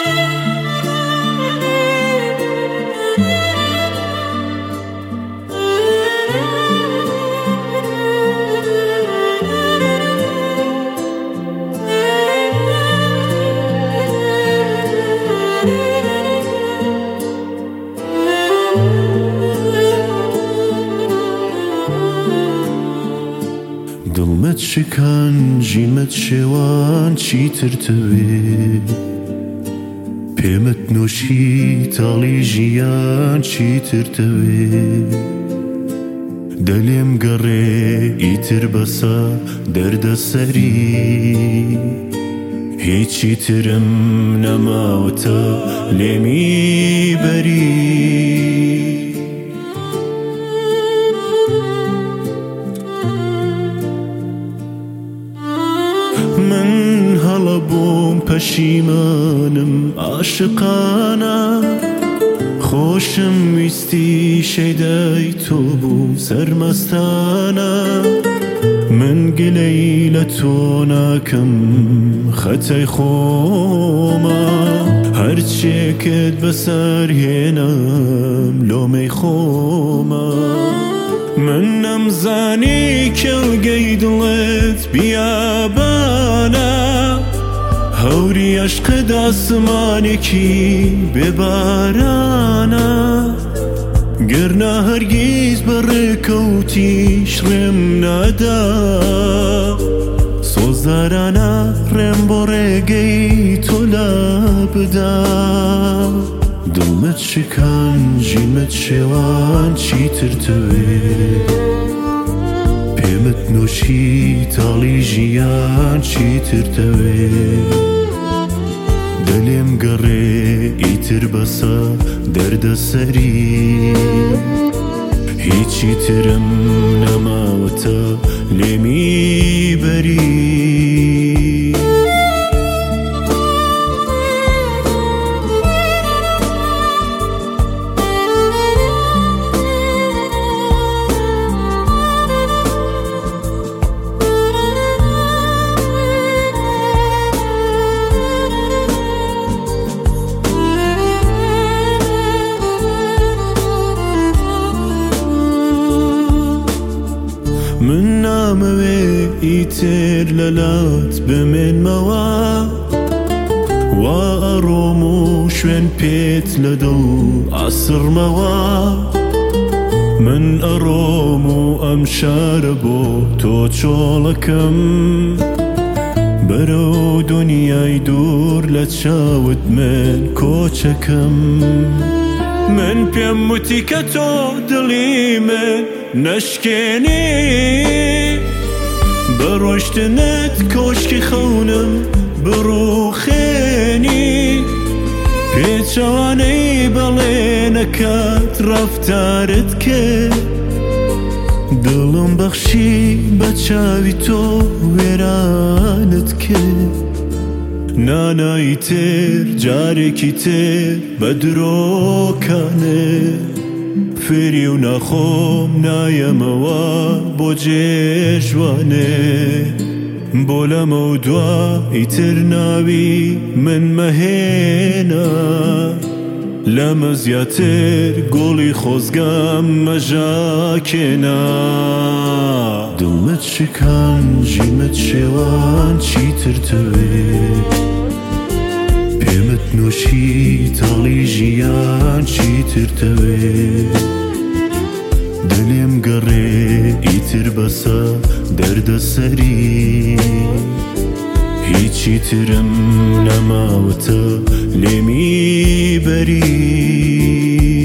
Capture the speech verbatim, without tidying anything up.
دڵمت شکان ژیمت شێوان چیتر تەوێ پێمت نوشی تاڵی ژیان چیتر تەوێ دەلێم گەڕێ ئیتر بەسە دەردە سەری هیچی ترم نەماوەتە لێمی بەری من هەڵە بووم پەشیمانم عاشقانە خۆشم ویستی شەیدای تۆ بوو سەرمەستانە من گلەی لە تۆ ناکەم خەتای خۆمە هەرچێکت بەسەر هێنام لۆمەی خۆمە من نەمزانی کێڵگەی دڵت بیابانە هەوری عەشقت ئاسمانێکی بێبارانە گەرنا هەرگیز بەڕێکەوتیش ڕێم نادا سۆزدارانە ڕێم بۆ ڕێگەی تۆ لا بدا دڵمت شکان ژیمت شێوان چیتر تەوێ پێمت نوشی تاڵی ژیان چیتر تەوێ دەلێم گەڕێ ئیتر بەسە دەردە سەری هیچی ترم نەماوەتە لێمی بەری من نامەوێ ئیتر لەلات بمێنمەوە وا ئەڕۆم و شوێن پێت لە دڵ عەسڕمەوە من ئەڕۆم و ئەم شارە بۆ تۆ چۆڵەکەم بەرەو دونیای دوور لە چاوت من کۆچەکەم من پێم وتی کە تۆ دڵی من نەشکێنی بەڕۆشتنت کۆشکی خەونم بڕوخێنی پێچەوانەی بەڵێنەکەت ڕەفتارت کرد دڵم بەخشی بە چاوی تۆ وێرانت کرد نانایی تر جارێکی تر بە درۆکانێ فێری و ناخۆم نایەمەوە بۆ جێژوانێ بۆ لەمە و دوا ئیتر ناوی من مەهێنا لەمە زیاتر گۆڵی خۆزگام مەژاکێنا دڵمت شکان ژیمت شێوان چیتر تەوێ پێمت نوشی تاڵی ژیان چیتر تەوێ دەلێم گەڕێ ئیتر بەسە دەردە سەری هیچی ترم نەماوەتە لێمی بەری